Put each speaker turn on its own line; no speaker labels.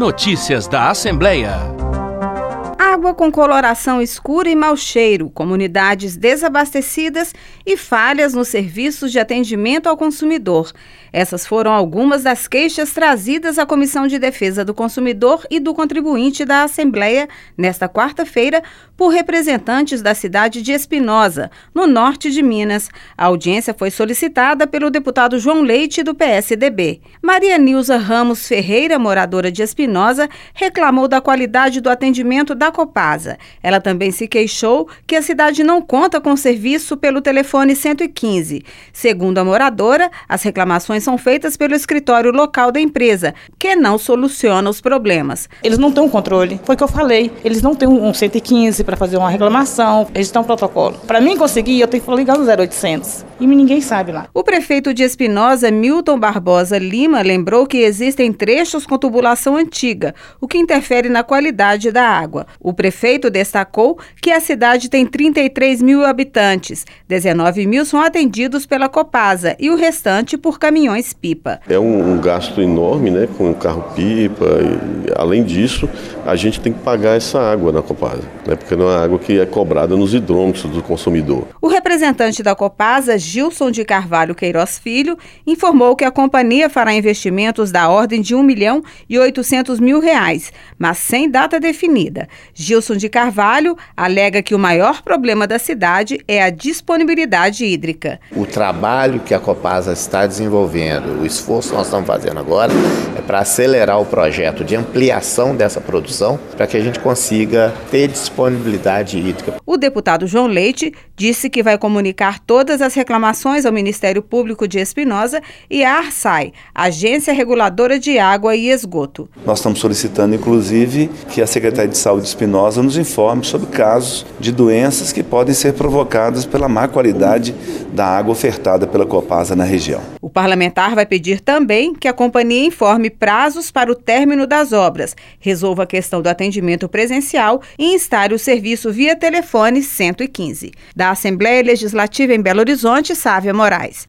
Notícias da Assembleia.
Água com coloração escura e mau cheiro, comunidades desabastecidas e falhas nos serviços de atendimento ao consumidor. Essas foram algumas das queixas trazidas à Comissão de Defesa do Consumidor e do Contribuinte da Assembleia nesta quarta-feira por representantes da cidade de Espinosa, no norte de Minas. A audiência foi solicitada pelo deputado João Leite, do PSDB. Maria Nilza Ramos Ferreira, moradora de Espinosa, reclamou da qualidade do atendimento da Copasa. Ela também se queixou que a cidade não conta com serviço pelo telefone 115. Segundo a moradora, as reclamações são feitas pelo escritório local da empresa, que não soluciona os problemas.
Eles não têm um controle, foi o que eu falei. Eles não têm um 115 para fazer uma reclamação, eles têm um protocolo. Para mim conseguir, eu tenho que ligar no 0800 e ninguém sabe lá.
O prefeito de Espinosa, Milton Barbosa Lima, lembrou que existem trechos com tubulação antiga, o que interfere na qualidade da água. O prefeito destacou que a cidade tem 33 mil habitantes, 19 mil são atendidos pela Copasa e o restante por caminhões-pipa.
É um gasto enorme, né, com o carro-pipa e, além disso, a gente tem que pagar essa água na Copasa, né, porque não é água que é cobrada nos hidrômetros do consumidor.
O representante da Copasa, Gilson de Carvalho Queiroz Filho, informou que a companhia fará investimentos da ordem de R$1.800.000, mas sem data definida. Gilson de Carvalho alega que o maior problema da cidade é a disponibilidade hídrica.
O trabalho que a Copasa está desenvolvendo, o esforço que nós estamos fazendo agora é para acelerar o projeto de ampliação dessa produção para que a gente consiga ter disponibilidade hídrica.
O deputado João Leite disse que vai comunicar todas as reclamações ao Ministério Público de Espinosa e à ARSAI, Agência Reguladora de Água e Esgoto.
Nós estamos solicitando, inclusive, que a Secretaria de Saúde de Espinosa nos informe sobre casos de doenças que podem ser provocadas pela má qualidade da água ofertada pela Copasa na região.
O parlamentar vai pedir também que a companhia informe prazos para o término das obras, resolva a questão do atendimento presencial e instale o serviço via telefone 115. Da Assembleia Legislativa em Belo Horizonte, Sávia Moraes.